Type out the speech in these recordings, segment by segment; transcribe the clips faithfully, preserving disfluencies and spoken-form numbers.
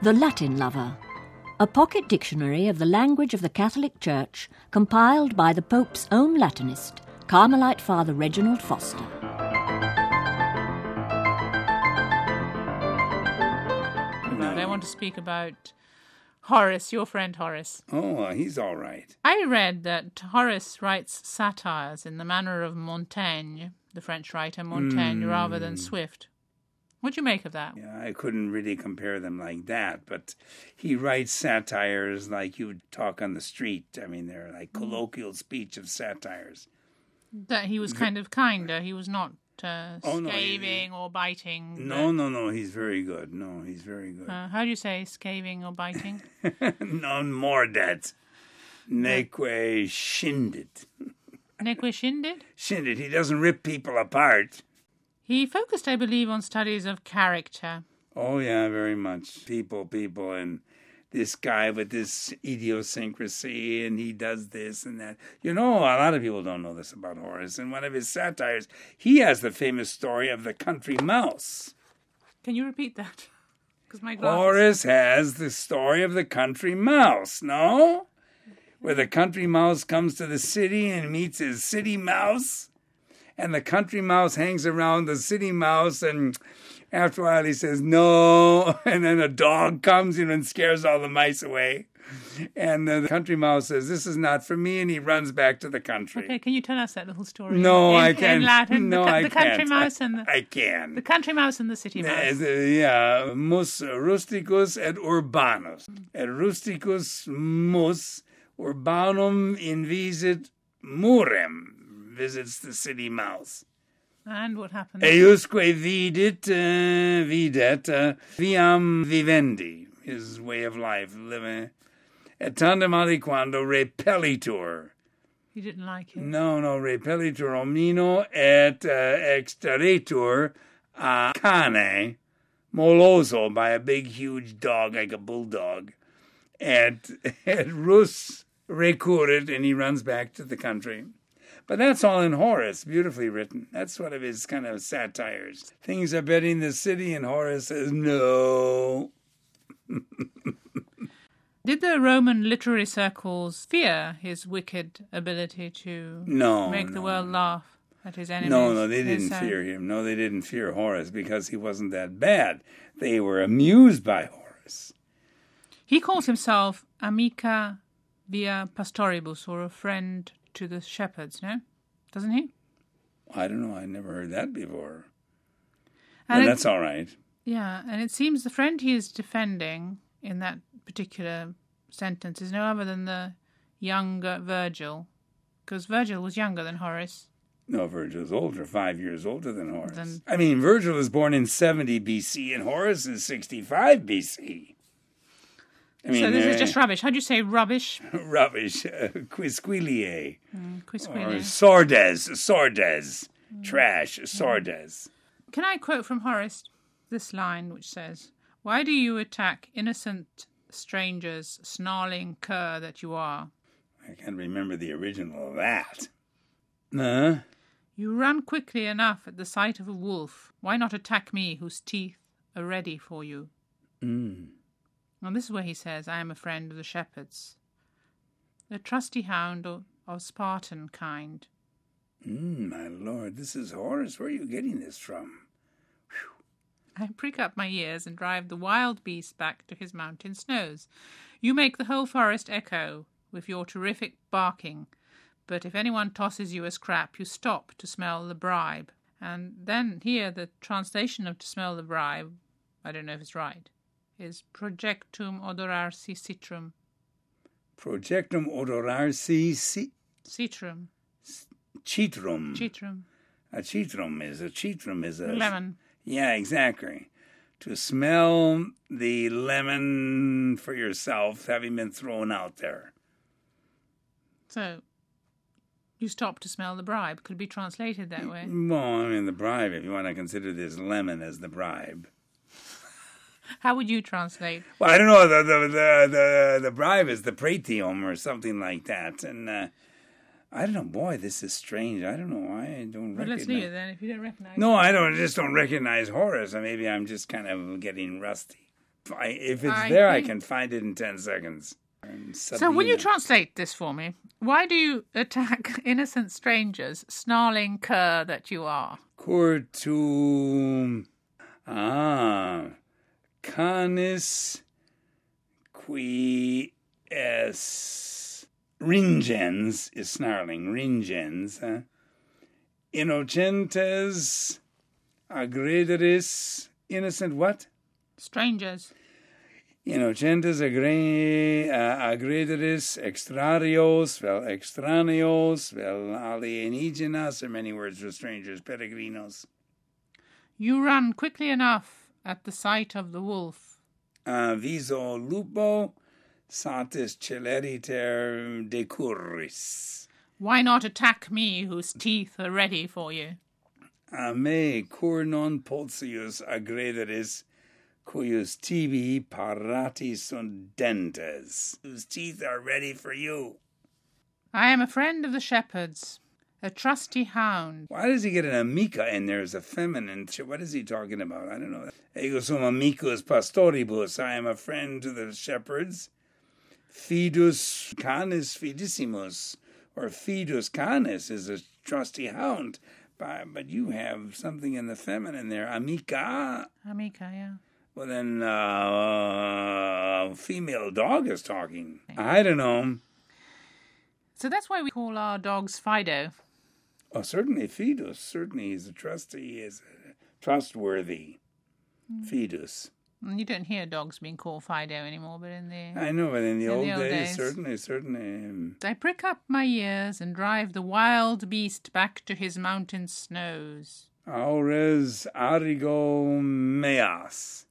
The Latin Lover, a pocket dictionary of the language of the Catholic Church compiled by the Pope's own Latinist, Carmelite Father Reginald Foster. I want to speak about Horace, your friend Horace. Oh, he's all right. I read that Horace writes satires in the manner of Montaigne, the French writer Montaigne, mm. rather than Swift. What do you make of that? Yeah, I couldn't really compare them like that, but he writes satires like you would talk on the street. I mean, they're like colloquial speech of satires. That he was kind of kinder. He was not uh, oh, scathing no, or biting. No, no, no. He's very good. No, he's very good. Uh, how do you say scathing or biting? Non mordet. Neque scindit. Neque scindit? Scindit. He doesn't rip people apart. He focused, I believe, on studies of character. Oh, yeah, very much. People, people, and this guy with this idiosyncrasy, and he does this and that. You know, a lot of people don't know this about Horace. In one of his satires, he has the famous story of the country mouse. Can you repeat that? Because my glasses... Horace has the story of the country mouse, no? Where the country mouse comes to the city and meets his city mouse, and the country mouse hangs around the city mouse, and after a while he says, no, and then a dog comes in and scares all the mice away. And the country mouse says, this is not for me, and he runs back to the country. Okay, can you tell us that little story? No, in, I can't. In Latin, no, the, I the can't. country mouse and the... I can. The country mouse and the city mouse. Uh, yeah, mus rusticus et urbanus. Et rusticus mus urbanum invisit murem. Visits the city mouse. And what happens? Eiusque vidit, uh, videt, uh, viam vivendi, his way of life, living. Et tandem aliquando repellitur. You didn't like it? No, no, repellitur omnino et uh, exterretur a cane, moloso, by a big, huge dog, like a bulldog. Et, et rus recurrit, and he runs back to the country. But that's all in Horace, beautifully written. That's one of his kind of satires. Things are better in the city, and Horace says, no. Did the Roman literary circles fear his wicked ability to no, make no. the world laugh at his enemies? No, no, they didn't fear him. No, they didn't fear Horace because he wasn't that bad. They were amused by Horace. He calls himself amica via pastoribus, or a friend to the shepherds, no? Doesn't he? I don't know. I never heard that before. And but that's all right. Yeah, and it seems the friend he is defending in that particular sentence is no other than the younger Virgil, because Virgil was younger than Horace. No, Virgil's older, five years older than Horace. Then, I mean, Virgil was born in seventy B C and Horace is sixty-five B C. I mean, so this uh, is just rubbish. How do you say rubbish? Rubbish. Uh, quisquilie. Mm, quisquilie. Or sordes. Sordes. Mm. Trash. Sordes. Can I quote from Horace this line which says, "Why do you attack innocent strangers, snarling cur that you are?" I can't remember the original of that. Huh? You run quickly enough at the sight of a wolf. Why not attack me, whose teeth are ready for you? Mm. And this is where he says, I am a friend of the shepherds, a trusty hound of, of Spartan kind. Mm, my lord, this is Horace. Where are you getting this from? Whew. I prick up my ears and drive the wild beast back to his mountain snows. You make the whole forest echo with your terrific barking, but if anyone tosses you a scrap, you stop to smell the bribe. And then here, the translation of to smell the bribe, I don't know if it's right, is projectum odorarsi citrum. Projectum odorarsi ci- citrum. Citrum. Citrum. A citrum is a citrum is a lemon. Yeah, exactly. To smell the lemon for yourself, having been thrown out there. So, you stop to smell the bribe. Could be translated that way. Well, I mean, the bribe, if you want to consider this lemon as the bribe. How would you translate? Well, I don't know. The the the the, the bribe is the pretium or something like that. And uh, I don't know. Boy, this is strange. I don't know. I don't well, recognize. Let's leave it then if you don't recognize No, it. I don't. I just don't recognize Horace. Or maybe I'm just kind of getting rusty. I, if it's I there, think... I can find it in ten seconds. So will you translate this for me? Why do you attack innocent strangers, snarling cur that you are? Curtum. Ah. Canis qui es ringens is snarling, ringens. Huh? Innocentes agrederis, innocent what? Strangers. Innocentes agre, uh, agrederis extrarios, vel extraneos, vel alienígenas, there are many words for strangers, peregrinos. You run quickly enough at the sight of the wolf. Uh, viso lupo, satis celeriter decurris. Why not attack me, whose teeth are ready for you? A me cur non potius agrederis, cujus tibi parati sunt dentes, whose teeth are ready for you. I am a friend of the shepherds, a trusty hound. Why does he get an amica in there as a feminine? What is he talking about? I don't know. Ego sum amicus pastoribus. I am a friend to the shepherds. Fidus canis fidissimus, or fidus canis is a trusty hound. But, but you have something in the feminine there. Amica. Amica, yeah. Well, then uh, a female dog is talking. I don't know. So that's why we call our dogs Fido. Oh, certainly Fidus. Certainly he's a trusty. He is trustworthy. Mm. Fidus. You don't hear dogs being called Fido anymore, but in the... I know, but in the, in old, the old days, days, certainly, certainly. I prick up my ears and drive the wild beast back to his mountain snows. Aures arigo meas.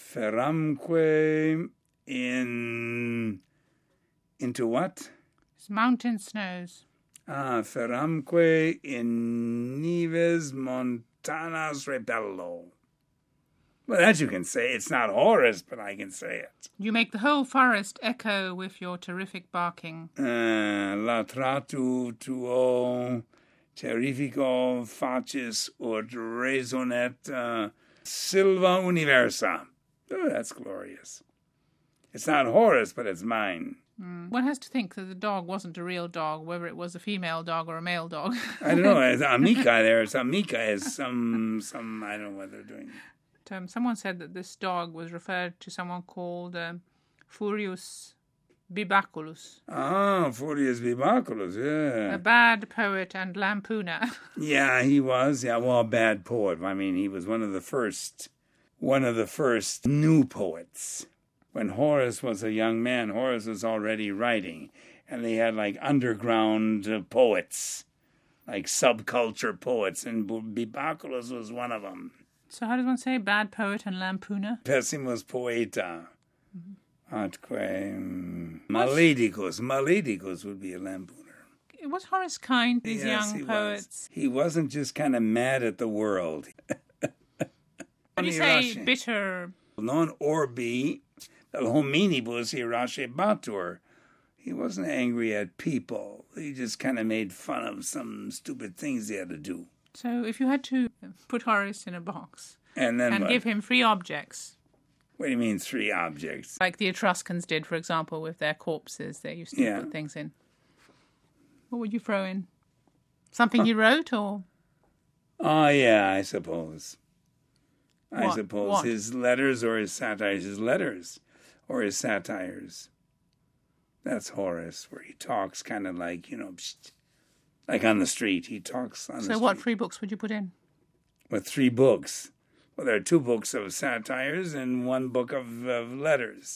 Feramque in... Into what? His mountain snows. Ah, feramque in nives montanas repello. Well, that you can say. It's not Horace, but I can say it. You make the whole forest echo with your terrific barking. Uh, latratu tuo terrifico facis ut resonet uh, silva universa. Oh, that's glorious. It's not Horace, but it's mine. Mm. One has to think that the dog wasn't a real dog, whether it was a female dog or a male dog. I don't know. It's Amica there. It's Amica is some, some, I don't know what they're doing. Um, someone said that this dog was referred to someone called um, Furius Bibaculus. Ah, Furius Bibaculus, yeah. A bad poet and lampooner. Yeah, he was. Yeah, well, a bad poet. I mean, he was one of the first, one of the first new poets. When Horace was a young man, Horace was already writing, and they had like underground uh, poets, like subculture poets, and Bibaculus was one of them. So how does one say bad poet and lampooner? Pessimus poeta. Mm-hmm. Atque um, maledicus. Maledicus would be a lampooner. Was Horace kind, these yes, young he poets? Was. He wasn't just kind of mad at the world. How do you say bitter? Non orbi, hominibus irascebatur. He wasn't angry at people. He just kind of made fun of some stupid things they had to do. So if you had to put Horace in a box and, then and what? give him three objects. What do you mean three objects? Like the Etruscans did, for example, with their corpses. They used to yeah. put things in. What would you throw in? Something uh, he wrote, or? Oh, yeah, I suppose. What? I suppose What? His letters or his satires. His letters or his satires. That's Horace, where he talks kind of like, you know, psst, like on the street. He talks on the street. So what three books would you put in? With three books. Well, there are two books of satires and one book of, of letters.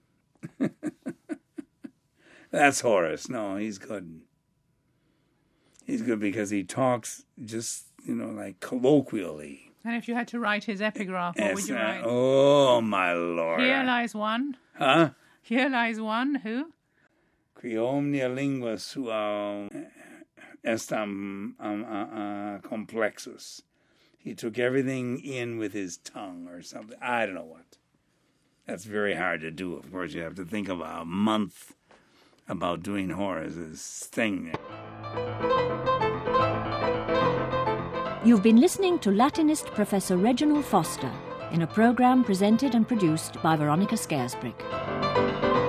That's Horace. No, he's good. He's good because he talks just, you know, like colloquially. And if you had to write his epigraph, what Yes, would you uh, write? Oh, my Lord. Here lies one. Huh? Here lies one who? Qui omnia lingua sua est um, um, uh, uh, complexus. He took everything in with his tongue or something. I don't know what. That's very hard to do. Of course, you have to think about a month about doing Horace's thing. You've been listening to Latinist Professor Reginald Foster, in a programme presented and produced by Veronica Scaresbrick.